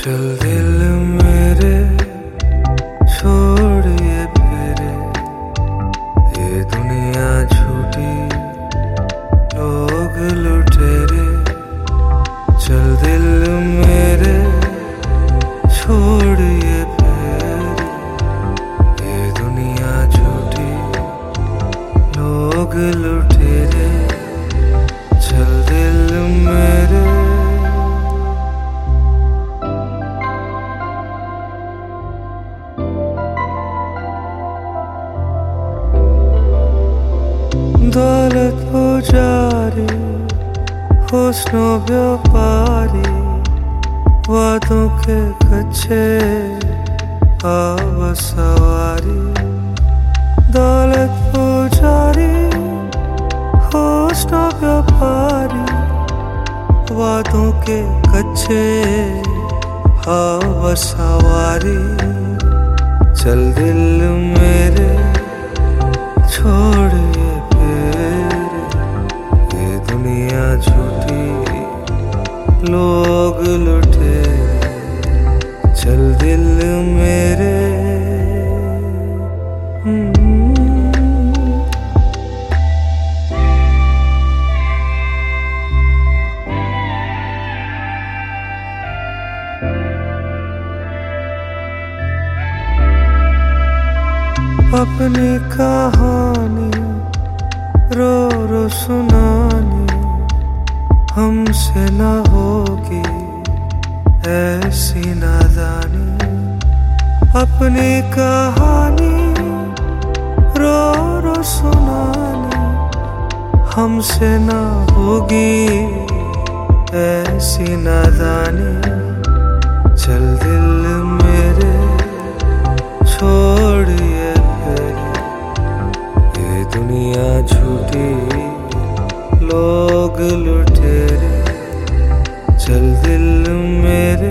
चल दिल मेरे छोड़ ये फेरे, ये दुनिया झूठी लोग लुटेरे। चल दिल मेरे छोड़ ये फेरे, ये दुनिया झूठी लोग लुटेरे। चल दिल मेरे दौलत पुजारी हुस्नो व्यापारी, वादों के कच्चे आव सवारी। दौलत पुजारी हुस्नो व्यापारी, वादों के कच्चे आव सवारी। चल दिल मेरे छोड़ ये फेरे, ये दुनिया झूठी लोग लुटेरे। चल दिल मेरे अपनी कहानी रो रो सुनानी, हमसे न होगी ऐसी नादानी। अपनी कहानी रो रो सुनानी, हमसे न होगी ऐसी नादानी। चल दिल मेरे छोड़ ये फेरे, ये दुनिया झूठी लोग लुटेरे। चल दिल मेरे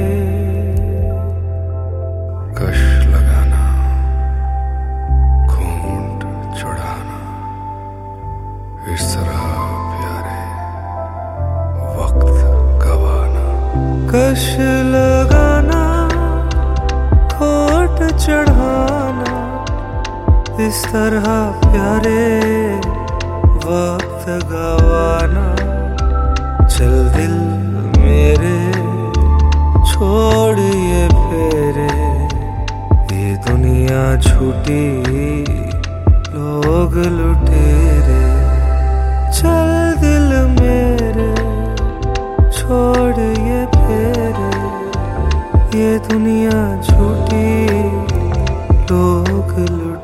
कश लगाना, घूंट चढ़ाना, इस तरह प्यारे वक्त गवाना। कश लगाना, घूंट चढ़ाना, इस तरह प्यारे वक्त गवाना। चल दिल मेरे छोड़ ये फेरे, ये दुनिया झूठी लोग लुटेरे। चल दिल मेरे छोड़ ये फेरे, ये दुनिया झूठी लोग लुटेरे।